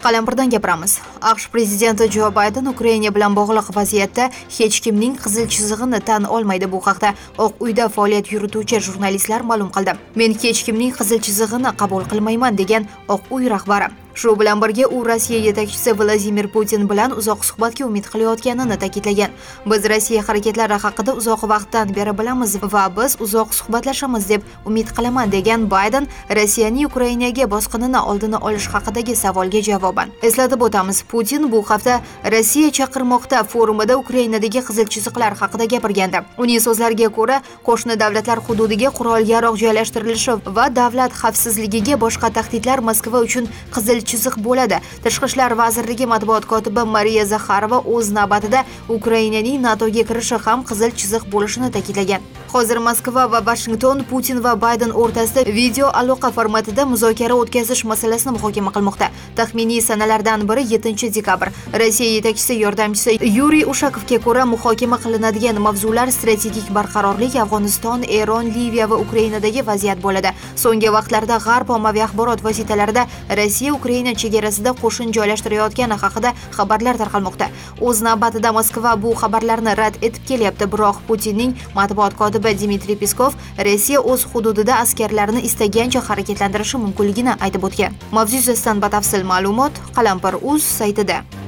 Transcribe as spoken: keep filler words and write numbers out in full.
Qalampirdan gapiramiz. AQSh prezidenti Jo Bayden Ukraina bilan bog'liq vaziyatda hech kimning qizil chizig'ini tan olmaydi. Bu haqda Oq uyda faoliyat yurituvchi jurnalistlar ma'lum qildi. Men hech kimning qizil chizig'ini qabul qilmayman degan Oq uy rahbari. Shu bilan birga u Rossiya yetakchisi Vladimir Putin bilan uzoq suhbatga umid qilayotganini ta'kidlagan. Biz Rossiya harakatlari haqida uzoq vaqtdan beri bilamiz va biz uzoq suhbatlashamiz deb umid qilaman degan Bayden Rossiyaning Ukrainaga bosqinini oldini olish haqidagi savolga javoban. Eslatib o'tamiz, Putin bu hafta Rossiya chaqirmoqda forumida Ukrainadagi qizil chiziqlar haqida gapirgandi. Uning so'zlariga ko'ra, qo'shni davlatlar hududiga qurol-yarog' joylashtirilishi va davlat xavfsizligiga boshqa tahdidlar Moskva uchun qizil chiziq bo'ladi. Tashqi ishlar vazirligi matbuot kotibi Mariya Zakharova o'z navbatida Ukrainaning NATOga kirishi ham qizil chiziq bo'lishini ta'kidlagan. Hozir Moskva va Washington Putin va Bayden o'rtasida video aloqa formatida muzokara o'tkazish masalasini muhokama qilmoqda. Taxminiy sanalardan biri yettinchi dekabr. Rossiya yetakchisi yordamchisi Yuriy Ushakovga ko'ra, muhokama qilinadigan mavzular strategik barqarorlik, Afg'oniston, Eron, Liviya va Ukrainadagi vaziyat bo'ladi. So'nggi vaqtlarda G'arb ommaviy axborot vositalarida Rossiya Ukraina chegarasida qo'shin joylashtirayotgani haqida xabarlar tarqalmoqda. O'z navbatida Moskva bu xabarlarni rad etib kelyapti, biroq Putinning matbuot kotibi Dmitriy Peskov Rossiya o'z hududida askarlarini istagancha harakatlantirishi mumkinligini aytib o'tgan. Mavzu yuzasidan batafsil ma'lumot Qalampir.uz saytida.